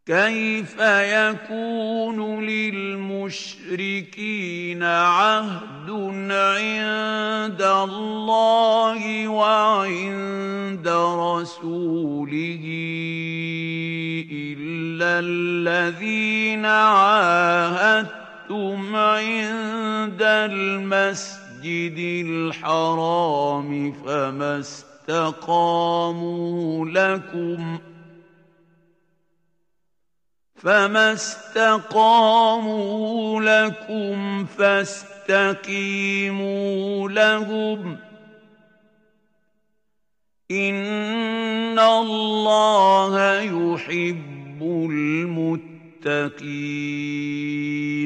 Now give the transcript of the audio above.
كيف يكون للمشركين عهد عند الله وعند رسوله إلا الذين عاهدتم عند المسجد الحرام فما استقاموا لكم فاستقيموا لهم إن الله يحب المتقين